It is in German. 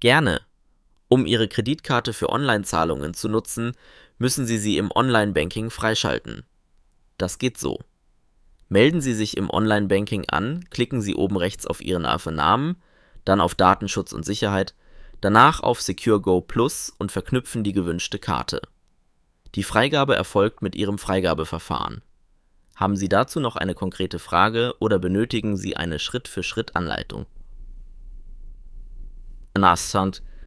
Gerne. Um Ihre Kreditkarte für Online-Zahlungen zu nutzen, müssen Sie sie im Online-Banking freischalten. Das geht so. Melden Sie sich im Online-Banking an, klicken Sie oben rechts auf Ihren Namen, dann auf Datenschutz und Sicherheit, danach auf Secure Go Plus und verknüpfen die gewünschte Karte. Die Freigabe erfolgt mit Ihrem Freigabeverfahren. Haben Sie dazu noch eine konkrete Frage oder benötigen Sie eine Schritt-für-Schritt-Anleitung? Nej, sant.